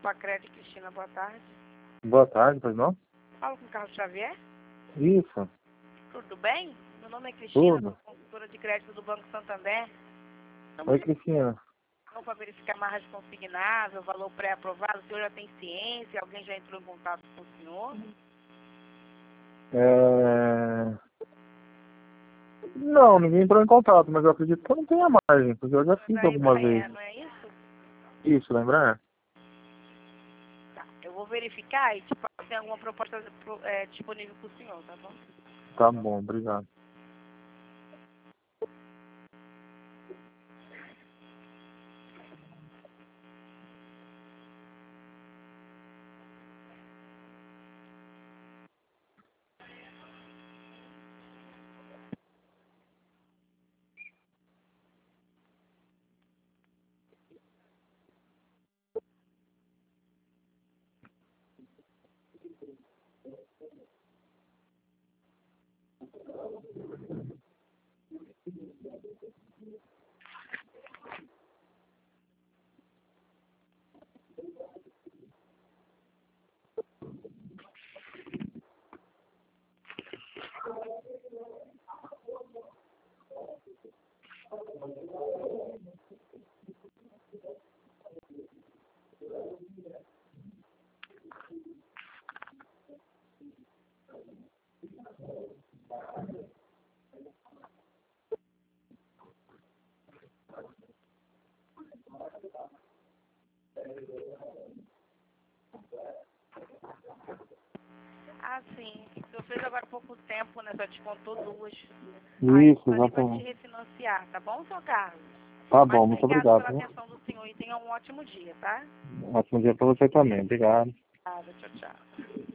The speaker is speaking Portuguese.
Pacred, Cristina, boa tarde. Boa tarde, pois não? Falo com o Carlos Xavier. Isso, Tudo bem? Meu nome é Cristina, tudo. sou consultora de crédito do Banco Santander. Oi, Cristina. Estamos para verificar amarras consignável, valor pré-aprovado. O senhor já tem ciência? Alguém já entrou em contato com o senhor? Não, ninguém entrou em contato, mas eu acredito que eu não tenha margem, porque eu já fiz alguma vez. Não é isso? Isso, lembra? Tá. Eu vou verificar e te falo se tem alguma proposta disponível para o senhor, tá bom? Tá bom, obrigado. Ah, sim. O senhor fez agora há pouco tempo, né? Só descontou duas. Aí Isso, vai te exatamente. refinanciar, tá bom, seu Carlos? Tá Mas bom, muito obrigado obrigado. pela Viu? atenção do senhor e tenha um ótimo dia, tá? Um ótimo dia pra você também. Obrigado. Tchau, tchau.